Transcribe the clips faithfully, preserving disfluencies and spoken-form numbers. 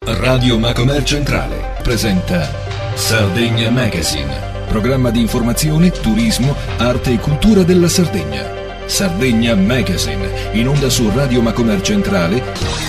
Radio Macomer Centrale presenta Sardegna Magazine, programma di informazione, turismo, arte e cultura della Sardegna. Sardegna Magazine, in onda su Radio Macomer Centrale.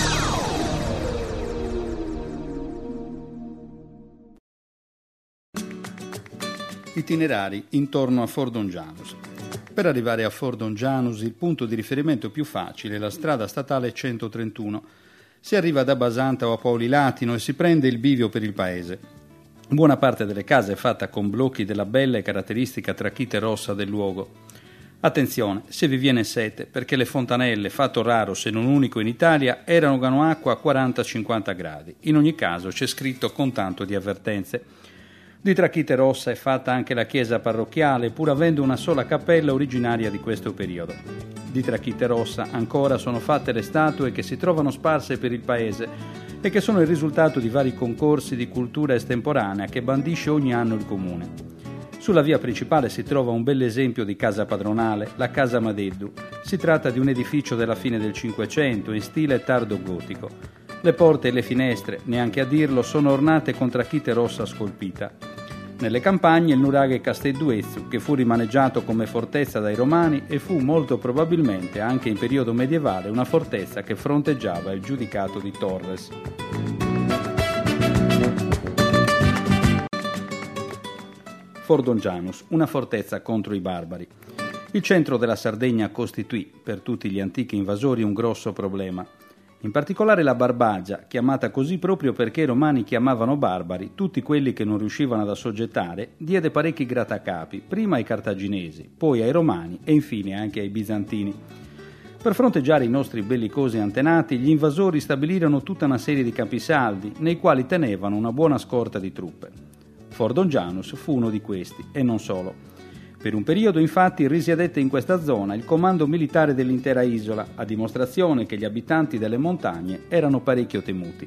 Itinerari intorno a Fordongianus. Per arrivare a Fordongianus il punto di riferimento più facile è la strada statale centotrentuno. Si arriva da Basanta o a Paoli Latino e si prende il bivio per il paese. Buona parte delle case è fatta con blocchi della bella e caratteristica trachite rossa del luogo. Attenzione, se vi viene sete, perché le fontanelle, fatto raro se non unico in Italia, erogano acqua a quaranta cinquanta gradi. In ogni caso c'è scritto con tanto di avvertenze. Di trachite rossa è fatta anche la chiesa parrocchiale, pur avendo una sola cappella originaria di questo periodo. Di trachite rossa ancora sono fatte le statue che si trovano sparse per il paese e che sono il risultato di vari concorsi di cultura estemporanea che bandisce ogni anno il comune. Sulla via principale si trova un bell'esempio di casa padronale, la Casa Madeddu. Si tratta di un edificio della fine del Cinquecento in stile tardo gotico. Le porte e le finestre, neanche a dirlo, sono ornate con trachite rossa scolpita. Nelle campagne il nuraghe Castedduezzu, che fu rimaneggiato come fortezza dai Romani e fu molto probabilmente anche in periodo medievale una fortezza che fronteggiava il giudicato di Torres. Fordongianus, una fortezza contro i barbari. Il centro della Sardegna costituì, per tutti gli antichi invasori, un grosso problema. In particolare la Barbagia, chiamata così proprio perché i romani chiamavano barbari tutti quelli che non riuscivano ad assoggettare, diede parecchi grattacapi, prima ai cartaginesi, poi ai romani e infine anche ai bizantini. Per fronteggiare i nostri bellicosi antenati, gli invasori stabilirono tutta una serie di capisaldi, nei quali tenevano una buona scorta di truppe. Fordongianus fu uno di questi, e non solo. Per un periodo, infatti, risiedette in questa zona il comando militare dell'intera isola, a dimostrazione che gli abitanti delle montagne erano parecchio temuti.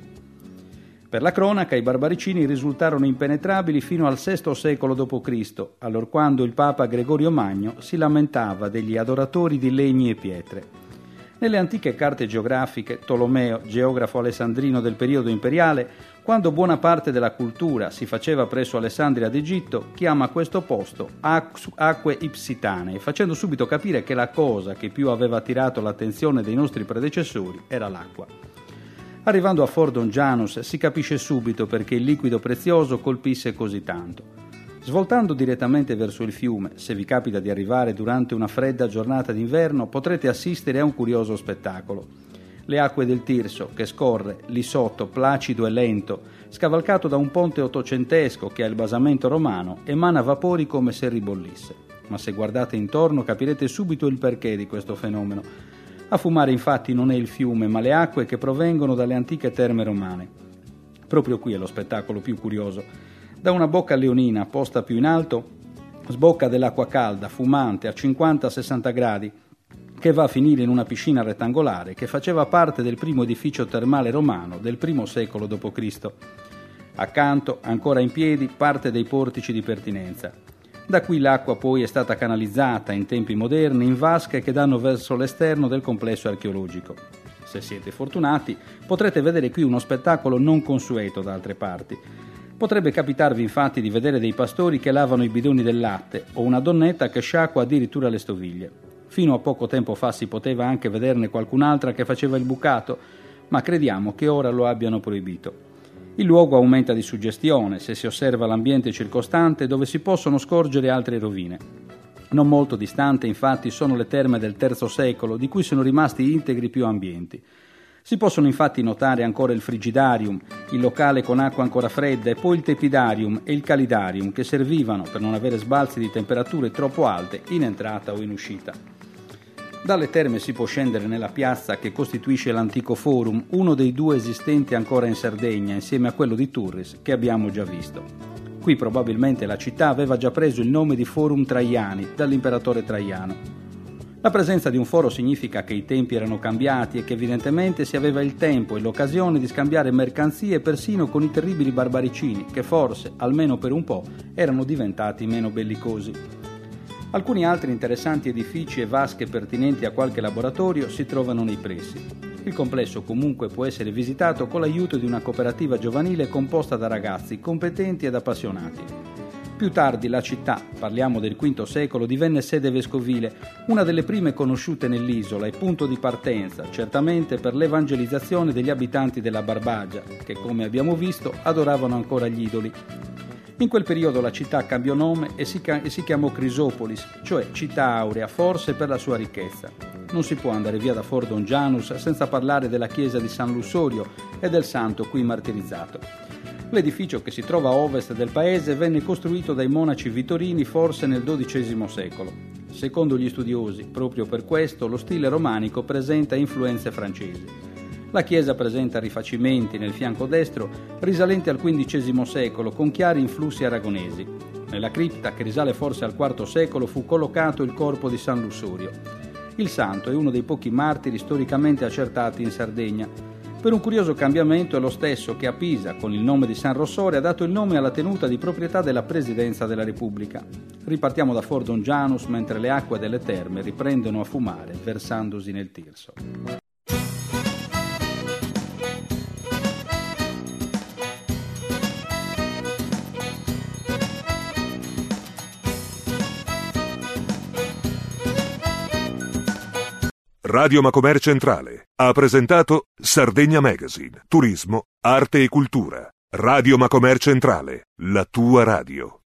Per la cronaca, i barbaricini risultarono impenetrabili fino al sesto secolo dopo Cristo, allorquando il Papa Gregorio Magno si lamentava degli adoratori di legni e pietre. Nelle antiche carte geografiche, Tolomeo, geografo alessandrino del periodo imperiale, quando buona parte della cultura si faceva presso Alessandria d'Egitto, chiama questo posto Acque Ipsitanee, facendo subito capire che la cosa che più aveva attirato l'attenzione dei nostri predecessori era l'acqua. Arrivando a Fordongianus si capisce subito perché il liquido prezioso colpisse così tanto. Svoltando direttamente verso il fiume, se vi capita di arrivare durante una fredda giornata d'inverno, potrete assistere a un curioso spettacolo. Le acque del Tirso, che scorre lì sotto, placido e lento, scavalcato da un ponte ottocentesco che ha il basamento romano, emana vapori come se ribollisse. Ma se guardate intorno capirete subito il perché di questo fenomeno. A fumare infatti non è il fiume, ma le acque che provengono dalle antiche terme romane. Proprio qui è lo spettacolo più curioso. Da una bocca leonina posta più in alto sbocca dell'acqua calda, fumante, a cinquanta sessanta gradi, che va a finire in una piscina rettangolare che faceva parte del primo edificio termale romano del primo secolo dopo Cristo. Accanto, ancora in piedi, parte dei portici di pertinenza. Da qui l'acqua poi è stata canalizzata in tempi moderni in vasche che danno verso l'esterno del complesso archeologico. Se siete fortunati, potrete vedere qui uno spettacolo non consueto da altre parti. Potrebbe capitarvi infatti di vedere dei pastori che lavano i bidoni del latte o una donnetta che sciacqua addirittura le stoviglie. Fino a poco tempo fa si poteva anche vederne qualcun'altra che faceva il bucato, ma crediamo che ora lo abbiano proibito. Il luogo aumenta di suggestione se si osserva l'ambiente circostante dove si possono scorgere altre rovine. Non molto distante infatti sono le terme del terzo secolo di cui sono rimasti integri più ambienti. Si possono infatti notare ancora il frigidarium, il locale con acqua ancora fredda, e poi il tepidarium e il calidarium che servivano, per non avere sbalzi di temperature troppo alte, in entrata o in uscita. Dalle terme si può scendere nella piazza che costituisce l'antico forum, uno dei due esistenti ancora in Sardegna, insieme a quello di Turris, che abbiamo già visto. Qui probabilmente la città aveva già preso il nome di Forum Traiani, dall'imperatore Traiano. La presenza di un foro significa che i tempi erano cambiati e che evidentemente si aveva il tempo e l'occasione di scambiare mercanzie persino con i terribili barbaricini che forse, almeno per un po', erano diventati meno bellicosi. Alcuni altri interessanti edifici e vasche pertinenti a qualche laboratorio si trovano nei pressi. Il complesso comunque può essere visitato con l'aiuto di una cooperativa giovanile composta da ragazzi competenti ed appassionati. Più tardi la città, parliamo del quinto secolo, divenne sede vescovile, una delle prime conosciute nell'isola e punto di partenza, certamente per l'evangelizzazione degli abitanti della Barbagia, che come abbiamo visto adoravano ancora gli idoli. In quel periodo la città cambiò nome e si, e si chiamò Crisopolis, cioè città aurea, forse per la sua ricchezza. Non si può andare via da Fort Don Janus senza parlare della chiesa di San Lussorio e del santo qui martirizzato. L'edificio, che si trova a ovest del paese, venne costruito dai monaci vittorini forse nel dodicesimo secolo. Secondo gli studiosi, proprio per questo, lo stile romanico presenta influenze francesi. La chiesa presenta rifacimenti nel fianco destro risalenti al quindicesimo secolo con chiari influssi aragonesi. Nella cripta, che risale forse al quarto secolo, fu collocato il corpo di San Lussorio. Il santo è uno dei pochi martiri storicamente accertati in Sardegna. Per un curioso cambiamento è lo stesso che a Pisa, con il nome di San Rossore, ha dato il nome alla tenuta di proprietà della Presidenza della Repubblica. Ripartiamo da Fort Don Janus mentre le acque delle terme riprendono a fumare versandosi nel Tirso. Radio Macomer Centrale ha presentato Sardegna Magazine, turismo, arte e cultura. Radio Macomer Centrale, la tua radio.